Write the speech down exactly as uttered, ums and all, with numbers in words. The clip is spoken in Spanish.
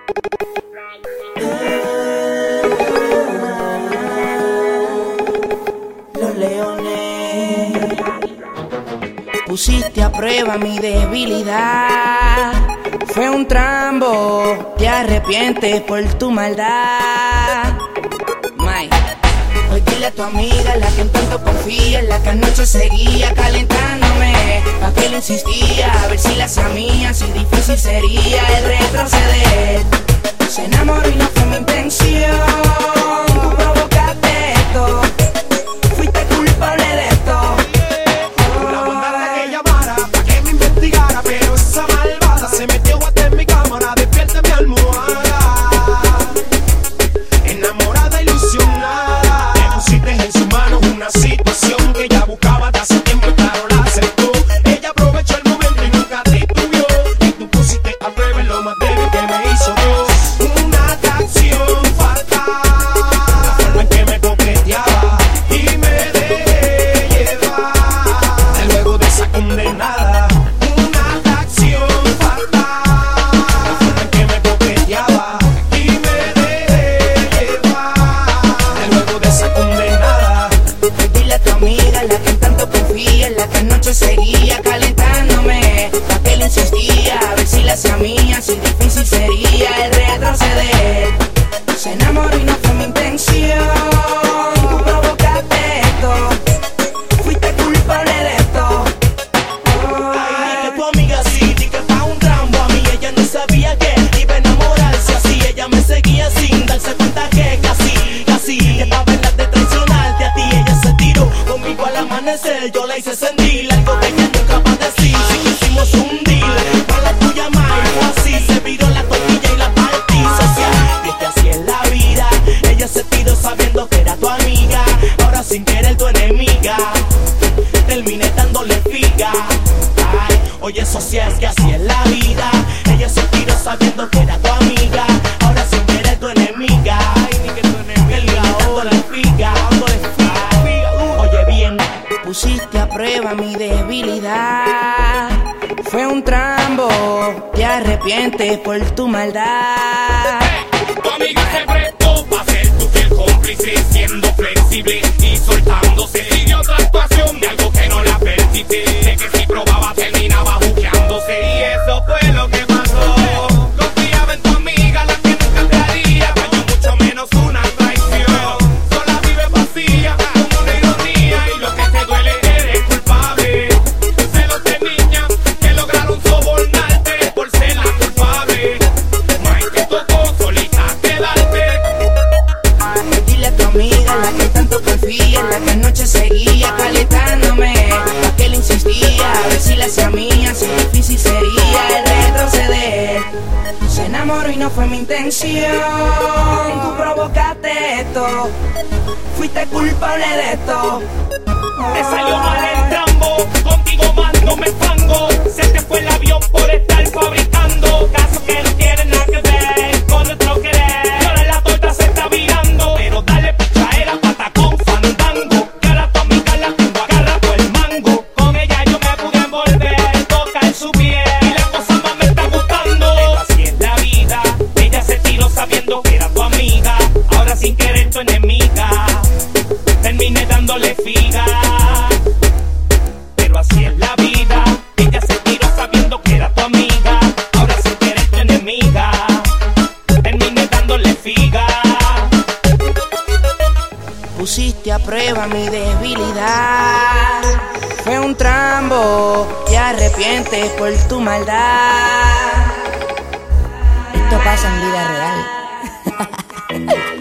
Los leones, pusiste a prueba mi debilidad. Fue un trambo, te arrepientes por tu maldad. Mike, hoy dile a tu amiga, la que en tanto confía, la que anoche seguía calentándome, pa' que le insistía, a ver si la hacía mía, si difícil sería el retroceder. Se enamoró y no fue mi intención, tú provocaste esto, fuiste culpable de esto. Tú la mandaste que llamara, pa' que me investigara, pero esa malvada se metió hasta en mi cámara, despierta mi almohada, enamorada, ilusionada. Me pusiste en sus manos una situación que ella buscaba de hace tiempo, claro la aceptó. Ella aprovechó el momento y nunca te tuvió, y tú pusiste a prueba lo más débil que me hizo Dios. Una atracción fatal, la forma en que me coqueteaba y me dejé llevar, luego de esa condenada. Una atracción fatal, la forma en que me coqueteaba y me dejé llevar, luego de esa condenada. Dile a tu amiga, la que en tanto confía, la que anoche seguía calentándome, pa' que le insistía, a ver si la hacía mía, si difícil sería el retroceder. Se enamoró y no fue mi intención, tú provocaste esto, fuiste culpable de esto. Ay, que tu amiga sí, di que fue un trambo. A mí ella no sabía que iba a enamorarse así. Ella me seguía sin darse cuenta que casi, casi que estaba en la de traicionarte a ti. Ella se tiró conmigo al amanecer, yo la hice sentir algo que ella nunca va a decir. Sí que hicimos un deal, para la tuya más, fue así. Se viró la tortilla y la partí social. Y es que así es la vida. Ella se tiró sabiendo que era tu amiga, ahora sin querer tu enemiga. Terminé dándole figa. Ay, oye, eso sí es que así es la vida. Ella se tiró sabiendo que era tu amiga, ahora sin querer tu enemiga. Ay, ni que tu enemiga, dándole figa, dándole figa. Oye bien, Pusiste a prueba mi debilidad, fue un trambo, te arrepientes por tu maldad. Tu amiga se prestó pa' ser tu fiel cómplice, siendo flexible y soltándose. Siguió otra actuación de algo que no la permite, de que si probaba terminaba buqueándose. Y eso fue lo que pasó. Confiaba en tu amiga, la que nunca te haría daño, mucho menos una traición. Sola vive vacía, con una ironía, y lo que te duele eres culpable. Celos de niña que lograron sobornarte por ser la culpable. Mike te tocó solita quedarte. Dile a tu amiga, la que tanto confía, la que anoche seguía calentándome, pa' que le insistía, a ver si la hacía mía, si difícil sería el retroceder. Se enamoró y no fue mi intención, tú provocaste esto, fuiste culpable de esto. Te salió mal el trambo, contigo más no me fango. Se te fue el avión por estar fabricando casos que no tienen nada que ver con nuestro querer. Y ahora la torta se está virando, pero dale pichadera, patacón, fandango, que ahora tu amiga la tengo agarra por el mango. Con ella yo me pude envolver, tocar su piel, y la cosa más me está gustando. Pero así es la vida, ella se tiró sabiendo que era tu amiga, ahora sin querer tu enemiga. Terminé dándole figa. Pero así es la vida. Ella se tiró sabiendo que era tu amiga, ahora sin querer tu enemiga. Terminé dándole figa. Pusiste a prueba mi debilidad, fue un trambo, te arrepientes por tu maldad. Esto pasa en vida real.